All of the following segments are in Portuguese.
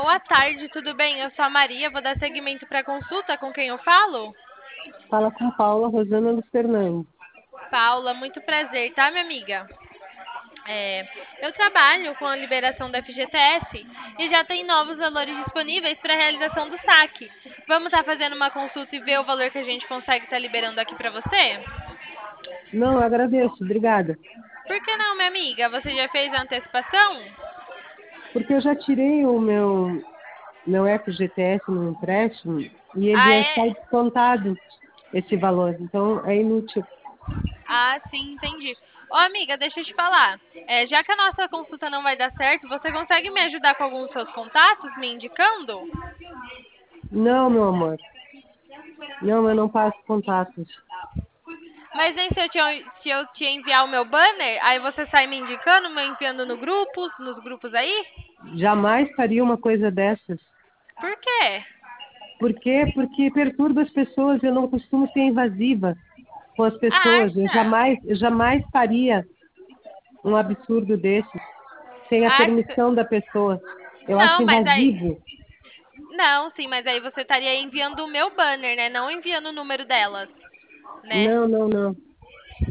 Boa tarde, tudo bem? Eu sou a Maria, vou dar seguimento para a consulta com quem eu falo? Fala com Paula Rosana Luiz Fernandes. Paula, muito prazer, tá, minha amiga? Eu trabalho com a liberação da FGTS e já tem novos valores disponíveis para a realização do saque. Vamos estar fazendo uma consulta e ver o valor que a gente consegue estar liberando aqui para você? Não, eu agradeço, obrigada. Por que não, minha amiga? Você já fez a antecipação? Porque eu já tirei o meu FGTS no empréstimo e ele Ah, já é? está descontado esse valor, então é inútil. Ah, sim, entendi. Ô, amiga, deixa eu te falar. Já que a nossa consulta não vai dar certo, você consegue me ajudar com alguns dos seus contatos, me indicando? Não, meu amor, não, eu não passo contatos. Mas nem se eu te enviar o meu banner, aí você sai me indicando, me enviando no grupos, nos grupos aí? Jamais faria uma coisa dessas. Por quê? Por quê? Porque perturba as pessoas, eu não costumo ser invasiva com as pessoas. Acha? Eu jamais faria um absurdo desses sem a Acha? permissão da pessoa. Eu acho Não, mas aí. invasivo. Não, sim, mas aí você estaria enviando o meu banner, né? Não enviando o número delas, né? Não, não, não.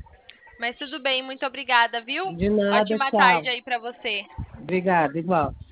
Mas tudo bem, muito obrigada, viu? De nada, Ótima tarde tchau. aí pra você. Obrigada, igual.